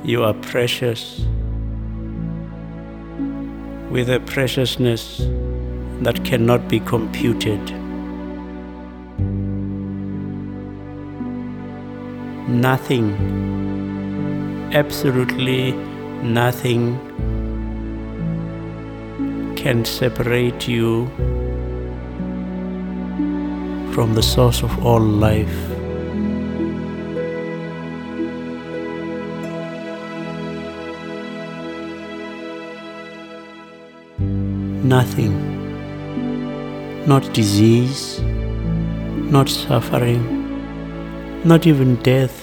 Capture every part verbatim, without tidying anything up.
You are precious, with a preciousness that cannot be computed. Nothing, absolutely nothing, can separate you from the source of all life. Nothing, not disease, not suffering, not even death.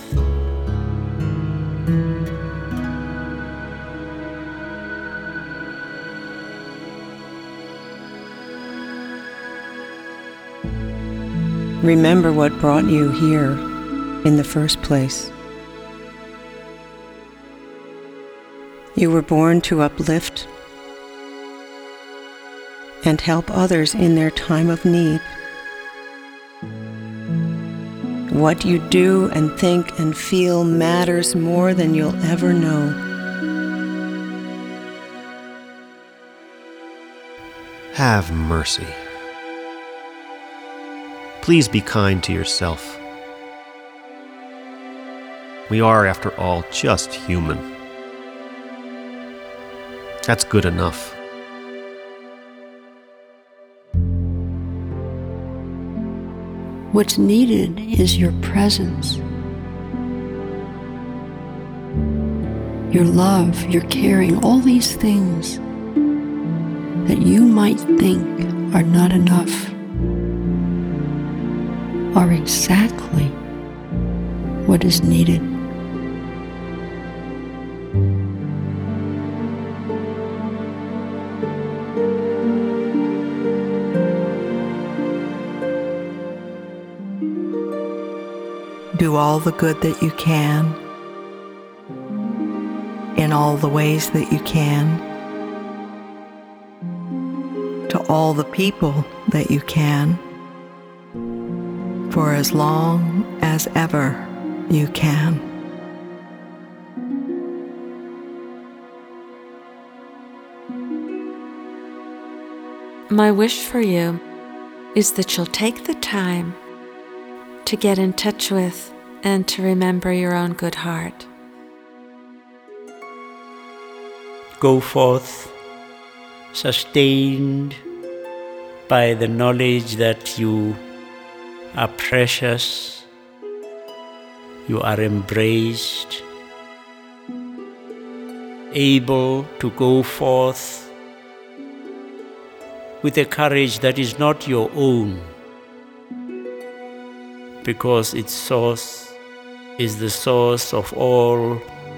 Remember what brought you here in the first place. You were born to uplift and help others in their time of need. What you do and think and feel matters more than you'll ever know. Have mercy. Please be kind to yourself. We are, after all, just human. That's good enough. What's needed is your presence, your love, your caring, all these things that you might think are not enough are exactly what is needed. Do all the good that you can, in all the ways that you can, to all the people that you can, for as long as ever you can. My wish for you is that you'll take the time to get in touch with and to remember your own good heart. Go forth, sustained by the knowledge that you are precious, you are embraced, able to go forth with a courage that is not your own, because its source is the source of all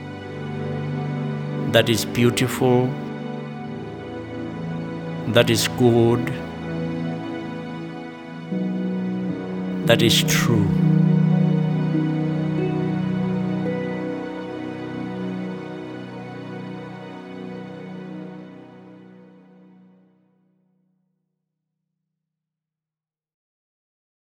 that is beautiful, that is good, that is true.